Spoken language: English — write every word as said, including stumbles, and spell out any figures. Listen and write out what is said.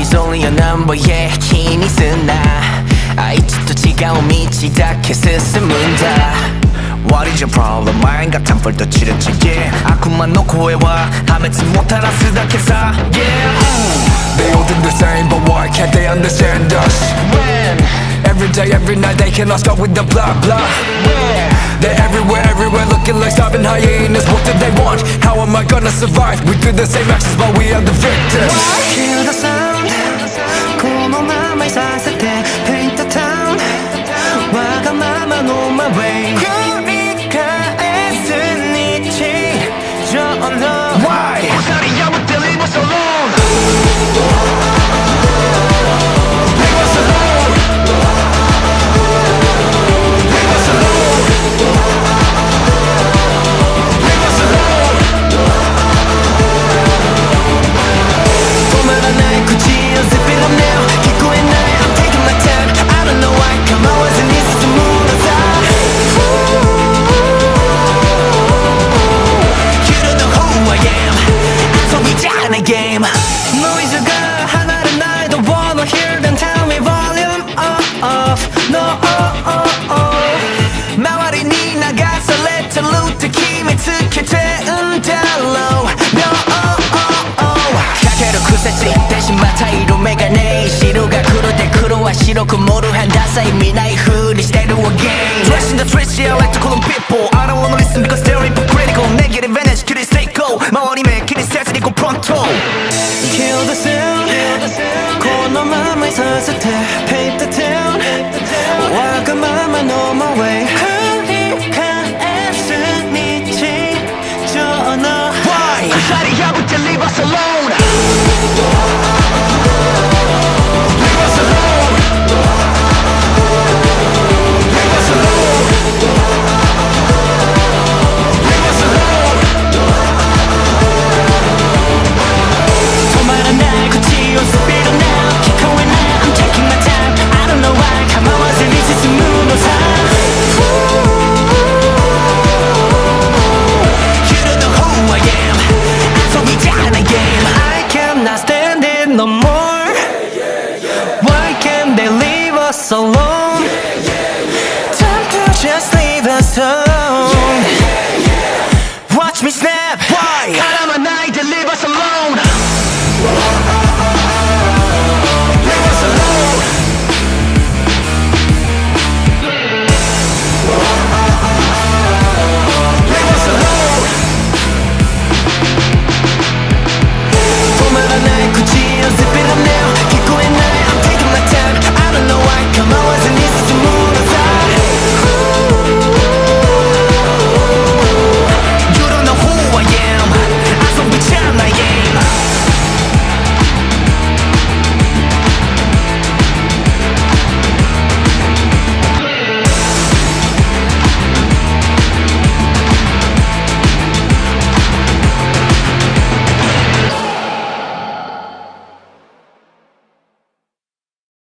was only a number yeah 気にすんなあいつと違う道だけ進むんだ What is your problem? 前がタンプルとチルチゲ悪魔の声は破滅もたらすだけさ Yeah They all think the same but why can't they understand us? When Every day, every night they cannot stop with the blah blah Where They're everywhere, everywhere looking like starving hyenas. What do they want? How am I gonna survive? We do the same actions but we are the victims. Hear the sound このままいさせて Paint the town わがままの my way 繰り返す日常の Why? 鎖破って leave us alone Leave us alone Leave us alone Leave us alone 止まらない口を zip it up now 聞こえない I'm taking my time I don't know why 構わずに進むのさ You don't know who I am 遊びじゃないゲームノイズが離れない Don't wanna hear them tell me volume off No周りに流されてるって決めつけてんだろう No かける癖ついてしまった色眼鏡白が黒で黒は白く盛る変ダサい見ない風にしてる again Dressing the streets yeah I like to call them people I don't wanna listen because they're hypocritical Negative energy 切り捨ていこう周り目気にせずにこう pronto Kill the sound このままいさせて Paint the town わがままの my way 繰り返す日常の Why? 鎖破って leave us alone Leave us alone Leave us alone Leave us alone 止まらない口を speed on now 聞こえない I'm taking my time I don't know why 構わずに進むのさ You don't know who I am 遊びじゃない game I cannot stand it no more Why can't they leave us alone